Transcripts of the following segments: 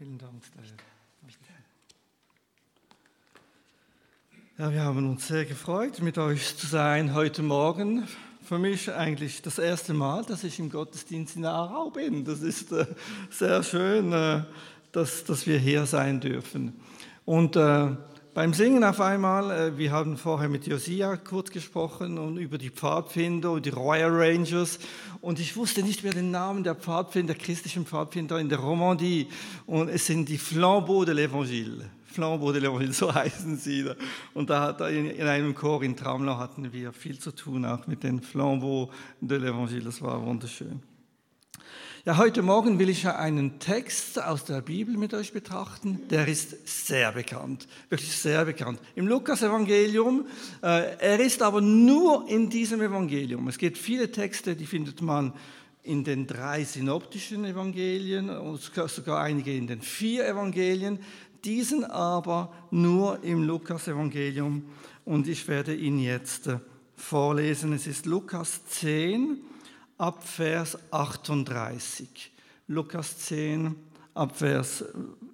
Vielen Dank, Stella. Ja, wir haben uns sehr gefreut, mit euch zu sein heute Morgen. Für mich eigentlich das erste Mal, dass ich im Gottesdienst in Aarau bin. Das ist sehr schön, dass wir hier sein dürfen. Und beim Singen auf einmal, wir haben vorher mit Josia kurz gesprochen und über die Pfadfinder und die Royal Rangers. Und ich wusste nicht mehr den Namen der Pfadfinder, der christlichen Pfadfinder in der Romandie. Und es sind die Flambeaux de l'Évangile. Flambeaux de l'Évangile, so heißen sie. Und da in einem Chor in Tramelan hatten wir viel zu tun, auch mit den Flambeaux de l'Évangile. Das war wunderschön. Ja, heute Morgen will ich einen Text aus der Bibel mit euch betrachten. Der ist sehr bekannt, wirklich sehr bekannt. Im Lukas-Evangelium, er ist aber nur in diesem Evangelium. Es gibt viele Texte, die findet man in den 3 synoptischen Evangelien und sogar einige in den 4 Evangelien. Diesen aber nur im Lukas-Evangelium. Und ich werde ihn jetzt vorlesen. Es ist Lukas 10. Ab Vers 38. Lukas 10, ab Vers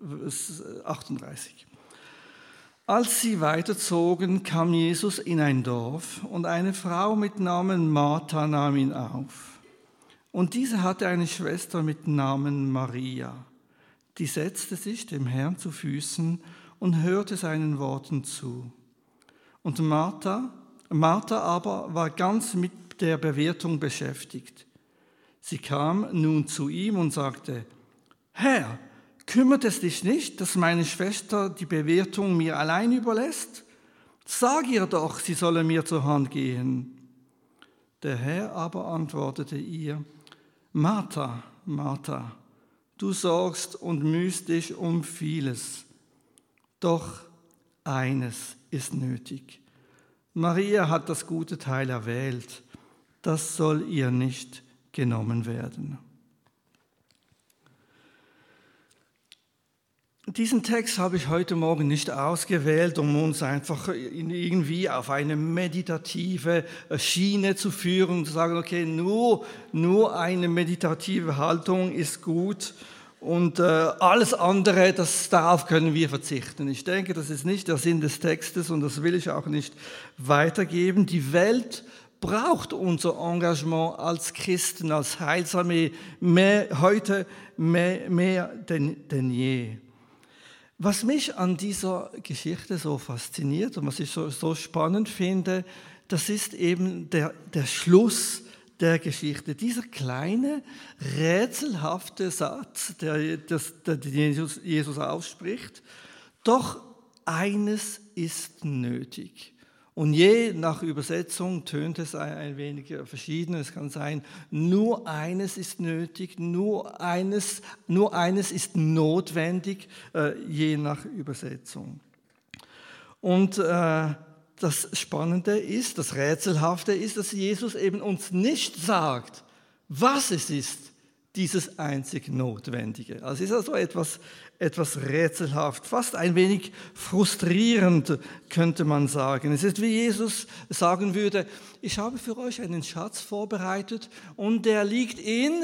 38. Als sie weiterzogen, kam Jesus in ein Dorf und eine Frau mit Namen Martha nahm ihn auf. Und diese hatte eine Schwester mit Namen Maria. Die setzte sich dem Herrn zu Füßen und hörte seinen Worten zu. Und Martha aber war ganz mit der Bewirtung beschäftigt. Sie kam nun zu ihm und sagte: Herr, kümmert es dich nicht, dass meine Schwester die Bewirtung mir allein überlässt? Sag ihr doch, sie solle mir zur Hand gehen. Der Herr aber antwortete ihr: Martha, Martha, du sorgst und mühst dich um vieles. Doch eines ist nötig. Maria hat das gute Teil erwählt. Das soll ihr nicht genommen werden. Diesen Text habe ich heute Morgen nicht ausgewählt, um uns einfach irgendwie auf eine meditative Schiene zu führen und zu sagen, okay, nur eine meditative Haltung ist gut und alles andere, darauf können wir verzichten. Ich denke, das ist nicht der Sinn des Textes und das will ich auch nicht weitergeben. Die Welt braucht unser Engagement als Christen, als Heilsarmee heute mehr denn je. Was mich an dieser Geschichte so fasziniert und was ich so spannend finde, das ist eben der Schluss der Geschichte. Dieser kleine, rätselhafte Satz, den Jesus ausspricht. Doch eines ist nötig. Und je nach Übersetzung tönt es ein wenig verschieden. Es kann sein, nur eines ist nötig, nur eines ist notwendig, je nach Übersetzung. Und das Spannende ist, das Rätselhafte ist, dass Jesus eben uns nicht sagt, was es ist, dieses einzig Notwendige. Also es ist also etwas rätselhaft, fast ein wenig frustrierend, könnte man sagen. Es ist wie Jesus sagen würde: Ich habe für euch einen Schatz vorbereitet und der liegt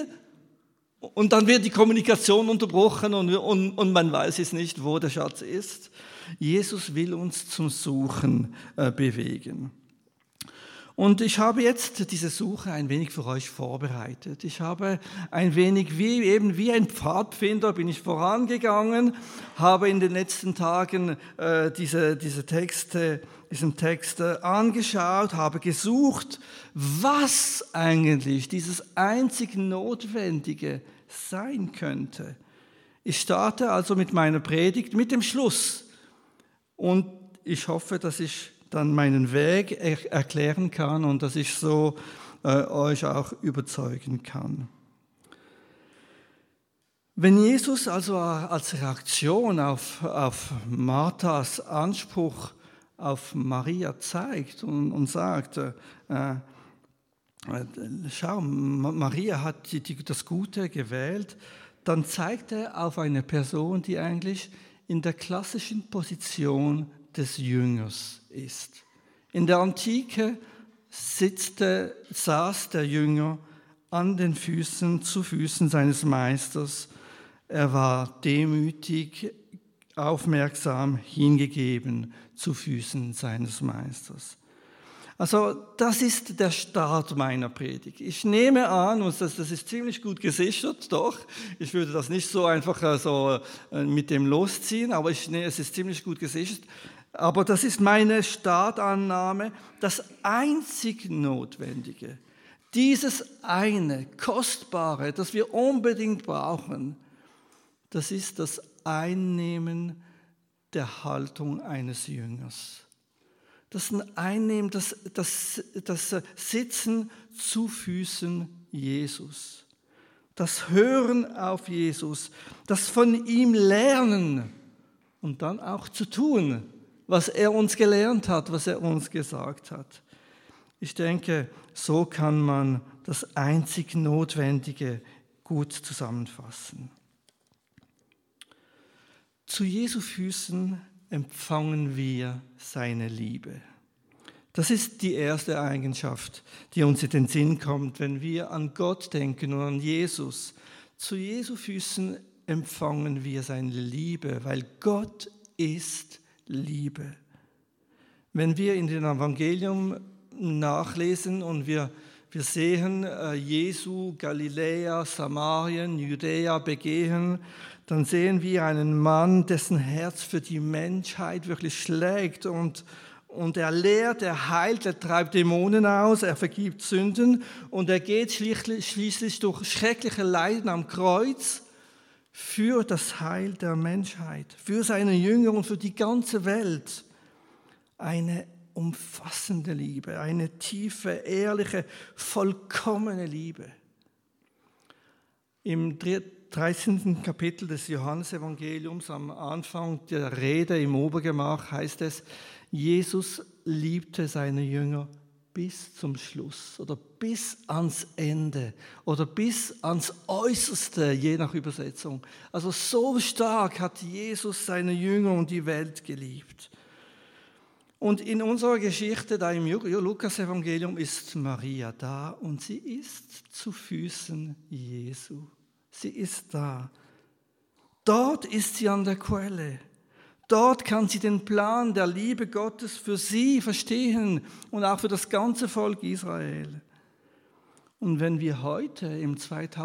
und dann wird die Kommunikation unterbrochen und man weiß jetzt nicht, wo der Schatz ist. Jesus will uns zum Suchen bewegen. Und ich habe jetzt diese Suche ein wenig für euch vorbereitet. Ich habe ein wenig wie ein Pfadfinder bin ich vorangegangen, habe in den letzten Tagen diesen Text angeschaut, habe gesucht, was eigentlich dieses einzig Notwendige sein könnte. Ich starte also mit meiner Predigt, mit dem Schluss. Und ich hoffe, dass ich dann meinen Weg erklären kann und dass ich so euch auch überzeugen kann. Wenn Jesus also als Reaktion auf Marthas Anspruch auf Maria zeigt und sagt, schau, Maria hat das Gute gewählt, dann zeigt er auf eine Person, die eigentlich in der klassischen Position des Jüngers ist. In der Antike saß der Jünger zu Füßen seines Meisters. Er war demütig, aufmerksam, hingegeben zu Füßen seines Meisters. Also das ist der Start meiner Predigt. Ich nehme an, und das ist ziemlich gut gesichert, doch, ich würde das nicht so einfach so mit dem losziehen, aber es ist ziemlich gut gesichert. Aber das ist meine Startannahme, das einzig Notwendige, dieses eine, Kostbare, das wir unbedingt brauchen, das ist das Einnehmen der Haltung eines Jüngers. Das Einnehmen, das Sitzen zu Füßen Jesus. Das Hören auf Jesus, das von ihm Lernen und dann auch zu tun, was er uns gelernt hat, was er uns gesagt hat. Ich denke, so kann man das einzig Notwendige gut zusammenfassen. Zu Jesu Füßen empfangen wir seine Liebe. Das ist die erste Eigenschaft, die uns in den Sinn kommt, wenn wir an Gott denken und an Jesus. Zu Jesu Füßen empfangen wir seine Liebe, weil Gott ist Liebe. Wenn wir in dem Evangelium nachlesen und wir sehen Jesu Galiläa, Samarien, Judäa begehen, dann sehen wir einen Mann, dessen Herz für die Menschheit wirklich schlägt und er lehrt, er heilt, er treibt Dämonen aus, er vergibt Sünden und er geht schließlich durch schreckliche Leiden am Kreuz für das Heil der Menschheit, für seine Jünger und für die ganze Welt. Eine umfassende Liebe, eine tiefe, ehrliche, vollkommene Liebe. Im 13. Kapitel des Johannesevangeliums, am Anfang der Rede im Obergemach, heißt es, Jesus liebte seine Jünger bis zum Schluss oder bis ans Ende oder bis ans Äußerste, je nach Übersetzung. Also so stark hat Jesus seine Jünger und die Welt geliebt. Und in unserer Geschichte, da im Lukas-Evangelium, ist Maria da und sie ist zu Füßen Jesu. Sie ist da. Dort ist sie an der Quelle. Dort kann sie den Plan der Liebe Gottes für sie verstehen und auch für das ganze Volk Israel. Und wenn wir heute im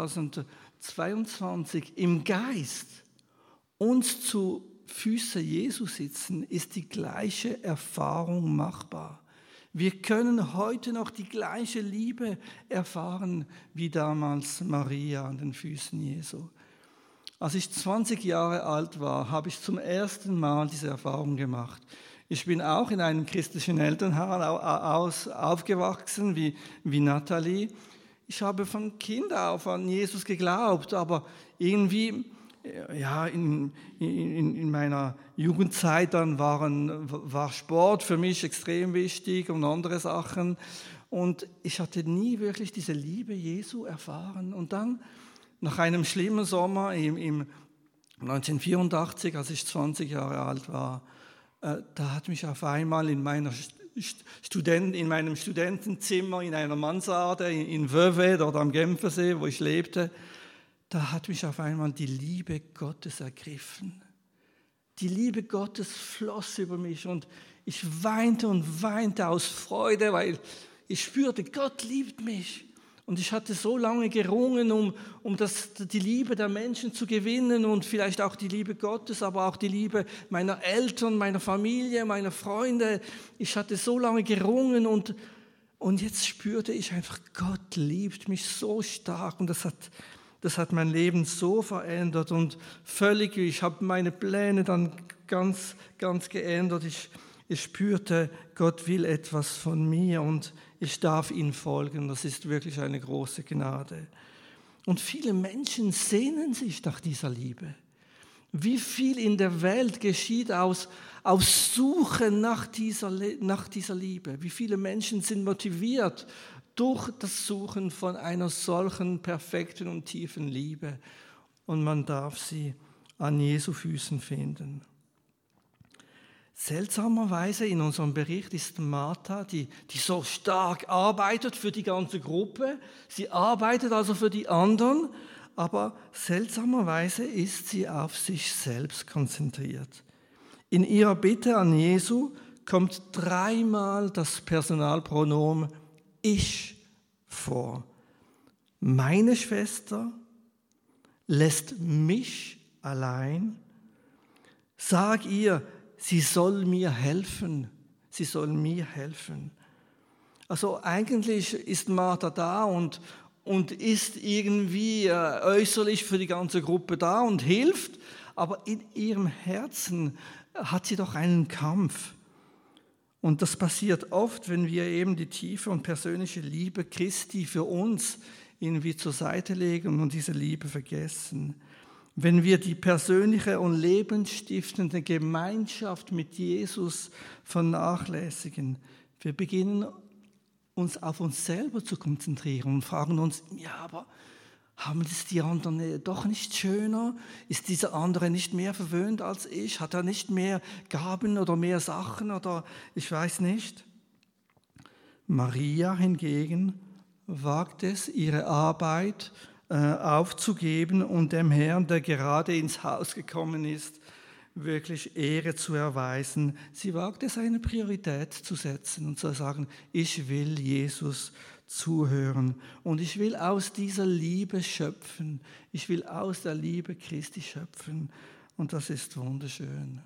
2022 im Geist uns zu Füße Jesu sitzen, ist die gleiche Erfahrung machbar. Wir können heute noch die gleiche Liebe erfahren wie damals Maria an den Füßen Jesu. Als ich 20 Jahre alt war, habe ich zum ersten Mal diese Erfahrung gemacht. Ich bin auch in einem christlichen Elternhaus aufgewachsen, wie Nathalie. Ich habe von Kind auf an Jesus geglaubt, aber irgendwie ja, in meiner Jugendzeit dann war Sport für mich extrem wichtig und andere Sachen. Und ich hatte nie wirklich diese Liebe Jesu erfahren. Und dann, nach einem schlimmen Sommer im 1984, als ich 20 Jahre alt war, da hat mich auf einmal in meinem Studentenzimmer, in einer Mansarde in Vevey, dort am Genfersee, wo ich lebte, da hat mich auf einmal die Liebe Gottes ergriffen. Die Liebe Gottes floss über mich und ich weinte und weinte aus Freude, weil ich spürte, Gott liebt mich. Und ich hatte so lange gerungen, um die Liebe der Menschen zu gewinnen und vielleicht auch die Liebe Gottes, aber auch die Liebe meiner Eltern, meiner Familie, meiner Freunde. Ich hatte so lange gerungen und jetzt spürte ich einfach, Gott liebt mich so stark und das hat mein Leben so verändert und völlig, ich habe meine Pläne dann ganz, ganz geändert. Ich spürte, Gott will etwas von mir und ich darf ihm folgen. Das ist wirklich eine große Gnade. Und viele Menschen sehnen sich nach dieser Liebe. Wie viel in der Welt geschieht aus Suche nach dieser Liebe? Wie viele Menschen sind motiviert durch das Suchen von einer solchen perfekten und tiefen Liebe? Und man darf sie an Jesu Füßen finden. Seltsamerweise in unserem Bericht ist Martha, die so stark arbeitet für die ganze Gruppe. Sie arbeitet also für die anderen, aber seltsamerweise ist sie auf sich selbst konzentriert. In ihrer Bitte an Jesu kommt 3-mal das Personalpronomen ich vor. Meine Schwester lässt mich allein. Sag ihr, sie soll mir helfen. Sie soll mir helfen. Also eigentlich ist Martha da und ist irgendwie äußerlich für die ganze Gruppe da und hilft, aber in ihrem Herzen hat sie doch einen Kampf. Und das passiert oft, wenn wir eben die tiefe und persönliche Liebe Christi für uns irgendwie zur Seite legen und diese Liebe vergessen. Wenn wir die persönliche und lebensstiftende Gemeinschaft mit Jesus vernachlässigen, wir beginnen uns auf uns selber zu konzentrieren und fragen uns, ja, aber haben das die anderen doch nicht schöner? Ist dieser andere nicht mehr verwöhnt als ich? Hat er nicht mehr Gaben oder mehr Sachen oder ich weiß nicht? Maria hingegen wagt es, ihre Arbeit aufzugeben und dem Herrn, der gerade ins Haus gekommen ist, wirklich Ehre zu erweisen. Sie wagt es, eine Priorität zu setzen und zu sagen, ich will Jesus zuhören und ich will aus dieser Liebe schöpfen. Ich will aus der Liebe Christi schöpfen und das ist wunderschön.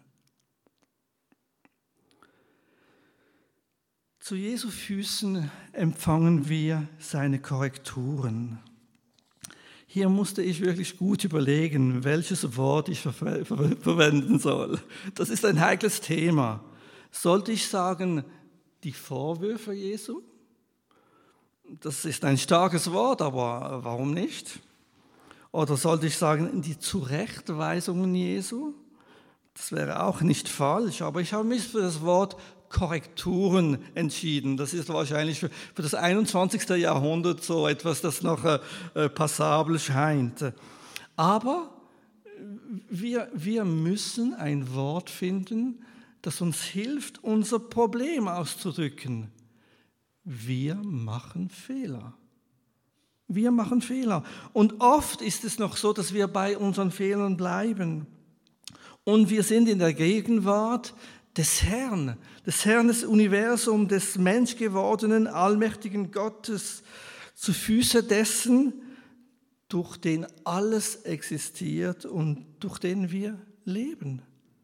Zu Jesu Füßen empfangen wir seine Korrekturen. Hier musste ich wirklich gut überlegen, welches Wort ich verwenden soll. Das ist ein heikles Thema. Sollte ich sagen, die Vorwürfe Jesu? Das ist ein starkes Wort, aber warum nicht? Oder sollte ich sagen, die Zurechtweisungen Jesu? Das wäre auch nicht falsch, aber ich habe mich für das Wort Korrekturen entschieden. Das ist wahrscheinlich für das 21. Jahrhundert so etwas, das noch passabel scheint. Aber wir müssen ein Wort finden, das uns hilft, unser Problem auszudrücken. Wir machen Fehler. Wir machen Fehler. Und oft ist es noch so, dass wir bei unseren Fehlern bleiben. Und wir sind in der Gegenwart des Herrn des Universums, des menschgewordenen, allmächtigen Gottes, zu Füßen dessen, durch den alles existiert und durch den wir leben.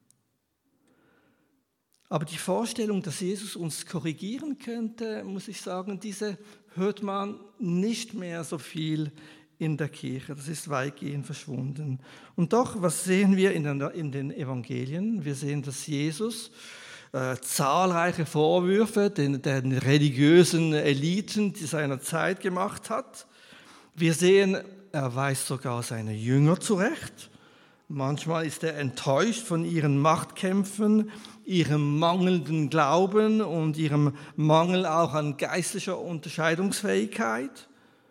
Aber die Vorstellung, dass Jesus uns korrigieren könnte, muss ich sagen, diese hört man nicht mehr so viel in der Kirche. Das ist weitgehend verschwunden. Und doch, was sehen wir in den Evangelien? Wir sehen, dass Jesus zahlreiche Vorwürfe den religiösen Eliten seiner Zeit gemacht hat. Wir sehen, er weist sogar seine Jünger zurecht. Manchmal ist er enttäuscht von ihren Machtkämpfen, ihrem mangelnden Glauben und ihrem Mangel auch an geistlicher Unterscheidungsfähigkeit.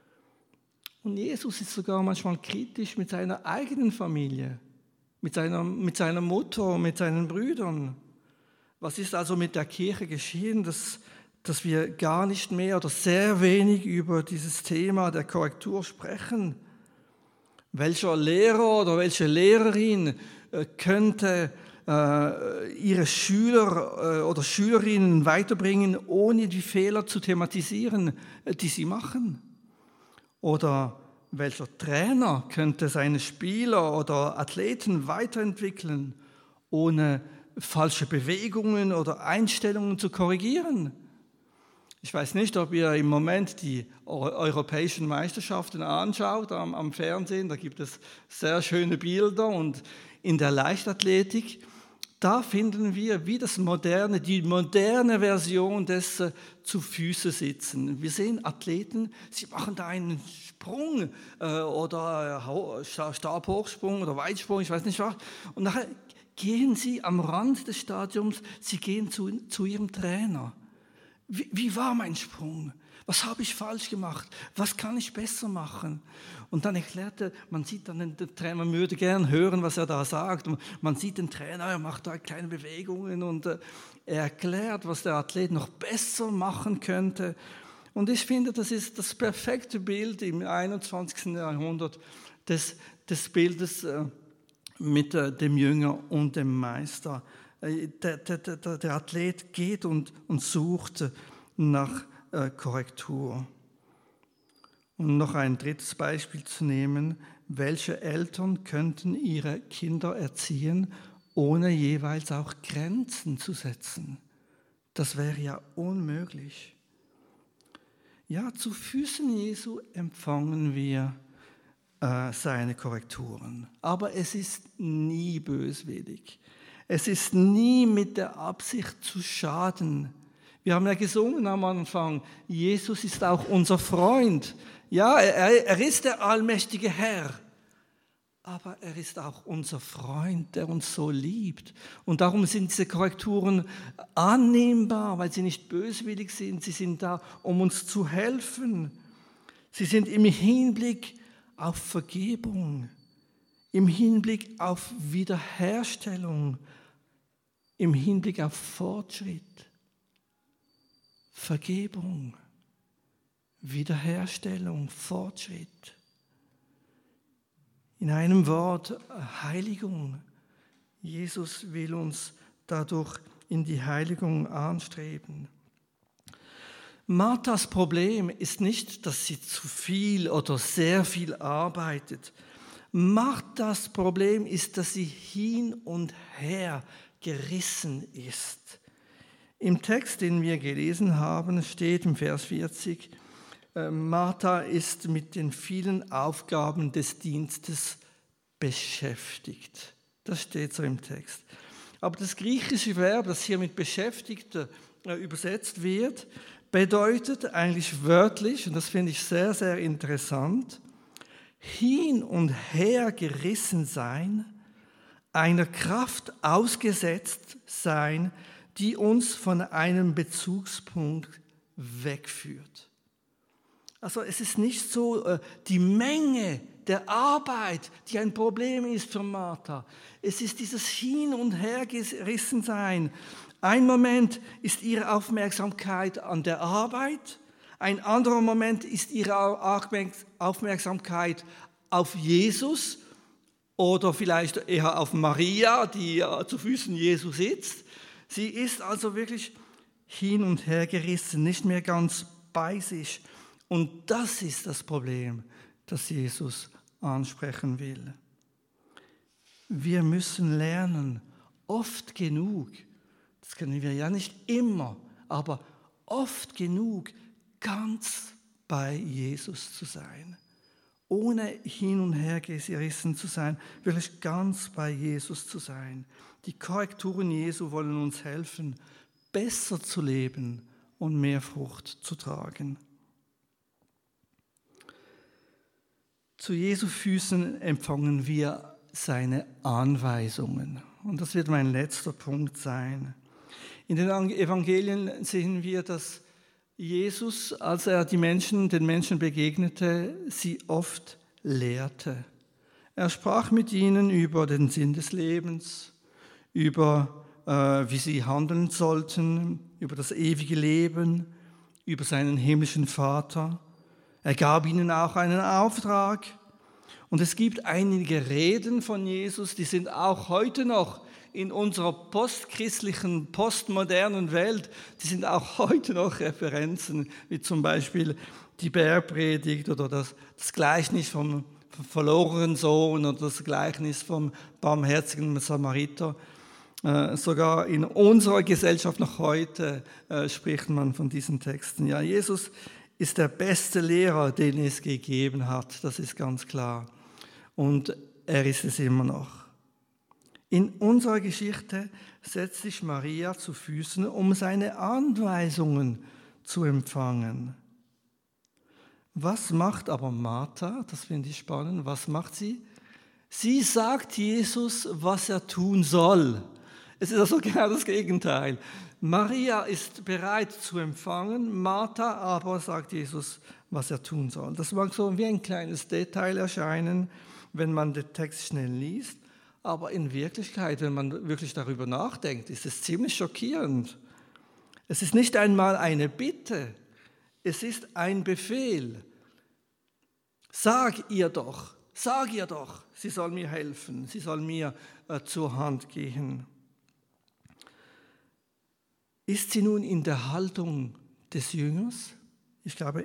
Und Jesus ist sogar manchmal kritisch mit seiner eigenen Familie, mit seiner Mutter, mit seinen Brüdern. Was ist also mit der Kirche geschehen, dass wir gar nicht mehr oder sehr wenig über dieses Thema der Korrektur sprechen? Welcher Lehrer oder welche Lehrerin könnte ihre Schüler oder Schülerinnen weiterbringen, ohne die Fehler zu thematisieren, die sie machen? Oder welcher Trainer könnte seine Spieler oder Athleten weiterentwickeln, ohne falsche Bewegungen oder Einstellungen zu korrigieren? Ich weiß nicht, ob ihr im Moment die europäischen Meisterschaften anschaut am Fernsehen. Da gibt es sehr schöne Bilder. Und in der Leichtathletik, da finden wir wie die moderne Version des zu Füße sitzen. Wir sehen Athleten, sie machen da einen Sprung oder Stabhochsprung oder Weitsprung, ich weiß nicht was. Und nachher gehen sie am Rand des Stadions, sie gehen zu ihrem Trainer. Wie war mein Sprung? Was habe ich falsch gemacht? Was kann ich besser machen? Und dann erklärte, man sieht dann den Trainer, man würde gern hören, was er da sagt. Und man sieht den Trainer, er macht da kleine Bewegungen und er erklärt, was der Athlet noch besser machen könnte. Und ich finde, das ist das perfekte Bild im 21. Jahrhundert des Bildes mit dem Jünger und dem Meister. Der Athlet geht und sucht nach Korrektur. Um noch ein drittes Beispiel zu nehmen, welche Eltern könnten ihre Kinder erziehen, ohne jeweils auch Grenzen zu setzen? Das wäre ja unmöglich. Ja, zu Füßen Jesu empfangen wir seine Korrekturen. Aber es ist nie böswillig. Es ist nie mit der Absicht zu schaden. Wir haben ja gesungen am Anfang, Jesus ist auch unser Freund. Ja, er ist der allmächtige Herr. Aber er ist auch unser Freund, der uns so liebt. Und darum sind diese Korrekturen annehmbar, weil sie nicht böswillig sind. Sie sind da, um uns zu helfen. Sie sind im Hinblick auf Vergebung, im Hinblick auf Wiederherstellung, im Hinblick auf Fortschritt. Vergebung, Wiederherstellung, Fortschritt. In einem Wort, Heiligung. Jesus will uns dadurch in die Heiligung anstreben. Marthas Problem ist nicht, dass sie zu viel oder sehr viel arbeitet. Marthas Problem ist, dass sie hin und her gerissen ist. Im Text, den wir gelesen haben, steht im Vers 40, Martha ist mit den vielen Aufgaben des Dienstes beschäftigt. Das steht so im Text. Aber das griechische Verb, das hier mit Beschäftigter übersetzt wird, bedeutet eigentlich wörtlich, und das finde ich sehr, sehr interessant, hin und her gerissen sein, einer Kraft ausgesetzt sein, die uns von einem Bezugspunkt wegführt. Also es ist nicht so die Menge der Arbeit, die ein Problem ist für Martha. Es ist dieses Hin- und Hergerissensein. Ein Moment ist ihre Aufmerksamkeit an der Arbeit, ein anderer Moment ist ihre Aufmerksamkeit auf Jesus oder vielleicht eher auf Maria, die zu Füßen Jesu sitzt. Sie ist also wirklich hin und her gerissen, nicht mehr ganz bei sich. Und das ist das Problem, das Jesus ansprechen will. Wir müssen lernen, oft genug, das können wir ja nicht immer, aber oft genug ganz bei Jesus zu sein. Ohne hin und her gerissen zu sein, wirklich ganz bei Jesus zu sein. Die Korrekturen Jesu wollen uns helfen, besser zu leben und mehr Frucht zu tragen. Zu Jesu Füßen empfangen wir seine Anweisungen. Und das wird mein letzter Punkt sein. In den Evangelien sehen wir, dass Jesus, als er den Menschen begegnete, sie oft lehrte. Er sprach mit ihnen über den Sinn des Lebens, über wie sie handeln sollten, über das ewige Leben, über seinen himmlischen Vater. Er gab ihnen auch einen Auftrag. Und es gibt einige Reden von Jesus, die sind auch heute noch in unserer postchristlichen, postmodernen Welt, die sind auch heute noch Referenzen, wie zum Beispiel die Bergpredigt oder das Gleichnis vom verlorenen Sohn oder das Gleichnis vom barmherzigen Samariter. Sogar in unserer Gesellschaft noch heute spricht man von diesen Texten. Ja, Jesus ist der beste Lehrer, den es gegeben hat, das ist ganz klar. Und er ist es immer noch. In unserer Geschichte setzt sich Maria zu Füßen, um seine Anweisungen zu empfangen. Was macht aber Martha? Das finde ich spannend. Was macht sie? Sie sagt Jesus, was er tun soll. Es ist also genau das Gegenteil. Maria ist bereit zu empfangen, Martha aber sagt Jesus, was er tun soll. Das mag so wie ein kleines Detail erscheinen, wenn man den Text schnell liest. Aber in Wirklichkeit, wenn man wirklich darüber nachdenkt, ist es ziemlich schockierend. Es ist nicht einmal eine Bitte, es ist ein Befehl. Sag ihr doch, sag ihr doch, sie soll mir helfen, sie soll mir zur Hand gehen. Ist sie nun in der Haltung des Jüngers? Ich glaube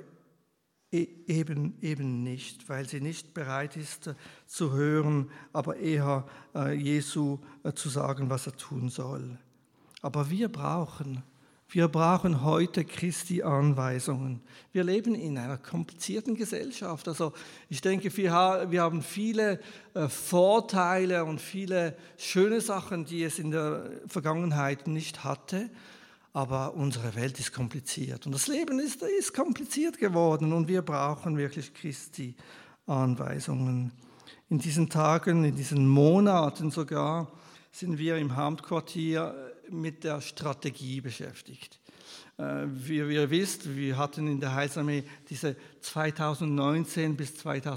eben nicht, weil sie nicht bereit ist zu hören, aber eher Jesu zu sagen, was er tun soll. Aber wir brauchen heute Christi Anweisungen. Wir leben in einer komplizierten Gesellschaft. Also ich denke, wir haben viele Vorteile und viele schöne Sachen, die es in der Vergangenheit nicht hatte. Aber unsere Welt ist kompliziert und das Leben ist kompliziert geworden und wir brauchen wirklich Christi Anweisungen. In diesen Tagen, in diesen Monaten sogar, sind wir im Hauptquartier mit der Strategie beschäftigt. Wie ihr wisst, wir hatten in der Heilsarmee diese 2019 bis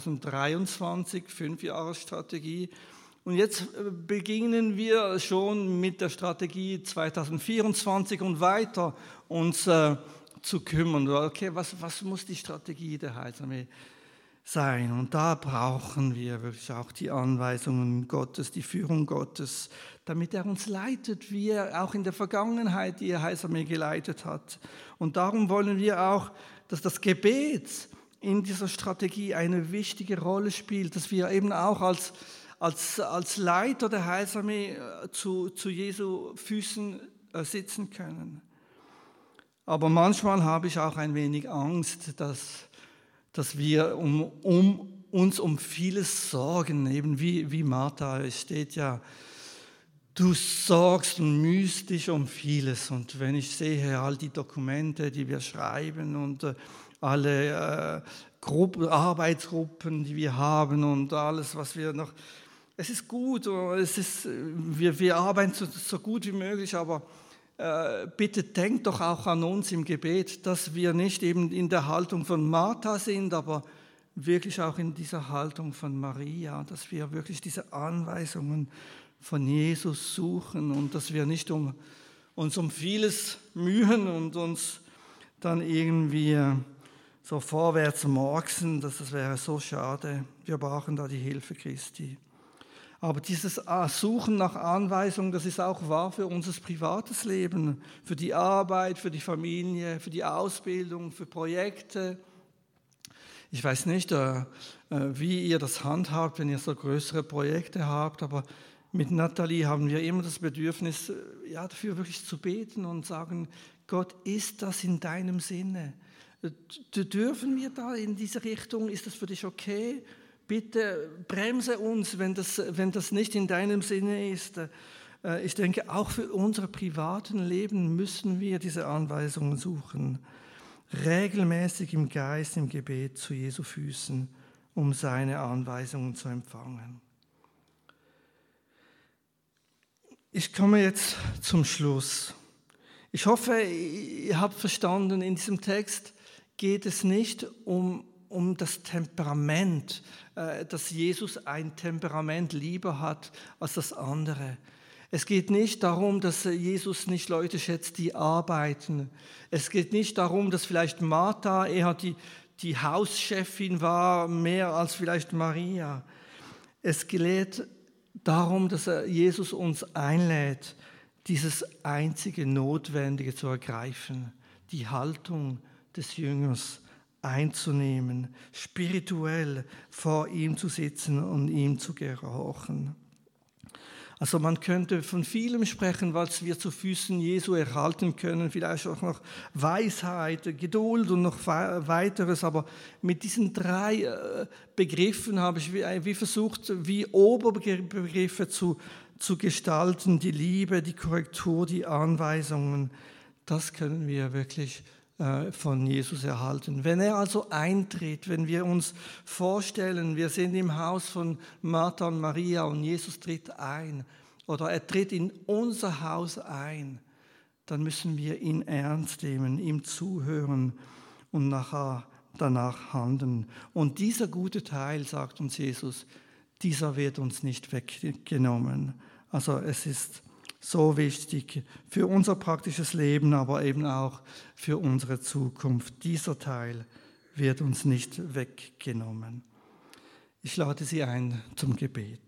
2023 5-Jahres-Strategie. Und jetzt beginnen wir schon mit der Strategie 2024 und weiter uns zu kümmern. Okay, was muss die Strategie der Heilsarmee sein? Und da brauchen wir wirklich auch die Anweisungen Gottes, die Führung Gottes, damit er uns leitet, wie er auch in der Vergangenheit die Heilsarmee geleitet hat. Und darum wollen wir auch, dass das Gebet in dieser Strategie eine wichtige Rolle spielt, dass wir eben auch als Leiter der Heilsarmee zu Jesu Füßen sitzen können. Aber manchmal habe ich auch ein wenig Angst, dass wir uns um vieles sorgen, eben wie Martha. Es steht ja, du sorgst und mühst dich um vieles. Und wenn ich sehe all die Dokumente, die wir schreiben und alle Arbeitsgruppen, die wir haben und alles, was wir noch... Es ist gut, wir arbeiten so gut wie möglich, aber bitte denkt doch auch an uns im Gebet, dass wir nicht eben in der Haltung von Martha sind, aber wirklich auch in dieser Haltung von Maria, dass wir wirklich diese Anweisungen von Jesus suchen und dass wir nicht uns um vieles mühen und uns dann irgendwie so vorwärts morksen, das wäre so schade. Wir brauchen da die Hilfe Christi. Aber dieses Suchen nach Anweisungen, das ist auch wahr für unser privates Leben, für die Arbeit, für die Familie, für die Ausbildung, für Projekte. Ich weiß nicht, wie ihr das handhabt, wenn ihr so größere Projekte habt, aber mit Nathalie haben wir immer das Bedürfnis, ja, dafür wirklich zu beten und sagen, Gott, ist das in deinem Sinne? Dürfen wir da in diese Richtung, ist das für dich okay? Bitte bremse uns, wenn das nicht in deinem Sinne ist. Ich denke, auch für unser privaten Leben müssen wir diese Anweisungen suchen. Regelmäßig im Geist, im Gebet zu Jesu Füßen, um seine Anweisungen zu empfangen. Ich komme jetzt zum Schluss. Ich hoffe, ihr habt verstanden, in diesem Text geht es nicht um das Temperament, dass Jesus ein Temperament lieber hat als das andere. Es geht nicht darum, dass Jesus nicht Leute schätzt, die arbeiten. Es geht nicht darum, dass vielleicht Martha eher die Hauschefin war, mehr als vielleicht Maria. Es geht darum, dass Jesus uns einlädt, dieses einzige Notwendige zu ergreifen, die Haltung des Jüngers einzunehmen, spirituell vor ihm zu sitzen und ihm zu gehorchen. Also man könnte von vielem sprechen, was wir zu Füßen Jesu erhalten können, vielleicht auch noch Weisheit, Geduld und noch weiteres, aber mit diesen 3 Begriffen habe ich wie versucht, wie Oberbegriffe zu gestalten, die Liebe, die Korrektur, die Anweisungen, das können wir wirklich von Jesus erhalten. Wenn er also eintritt, wenn wir uns vorstellen, wir sind im Haus von Martha und Maria und Jesus tritt ein oder er tritt in unser Haus ein, dann müssen wir ihn ernst nehmen, ihm zuhören und danach handeln. Und dieser gute Teil, sagt uns Jesus, dieser wird uns nicht weggenommen. Also es ist so wichtig für unser praktisches Leben, aber eben auch für unsere Zukunft. Dieser Teil wird uns nicht weggenommen. Ich lade Sie ein zum Gebet.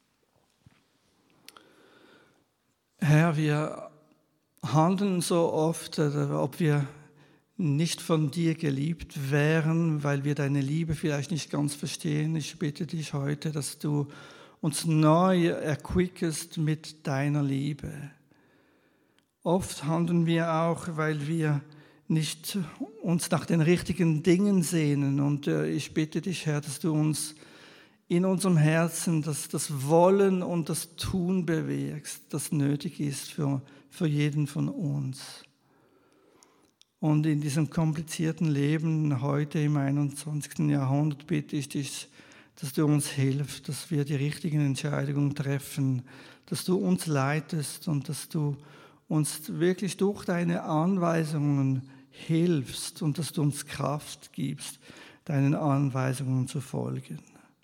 Herr, wir handeln so oft, ob wir nicht von dir geliebt wären, weil wir deine Liebe vielleicht nicht ganz verstehen. Ich bitte dich heute, dass du uns neu erquickest mit deiner Liebe. Oft handeln wir auch, weil wir nicht uns nach den richtigen Dingen sehnen. Und ich bitte dich, Herr, dass du uns in unserem Herzen das Wollen und das Tun bewirkst, das nötig ist für jeden von uns. Und in diesem komplizierten Leben heute im 21. Jahrhundert bitte ich dich, dass du uns hilfst, dass wir die richtigen Entscheidungen treffen, dass du uns leitest und dass du uns wirklich durch deine Anweisungen hilfst und dass du uns Kraft gibst, deinen Anweisungen zu folgen.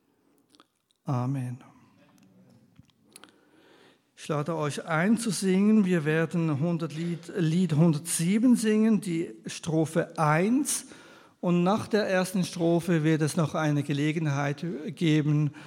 Amen. Ich lade euch ein zu singen. Wir werden Lied 107 singen, die Strophe 1. Und nach der ersten Strophe wird es noch eine Gelegenheit geben,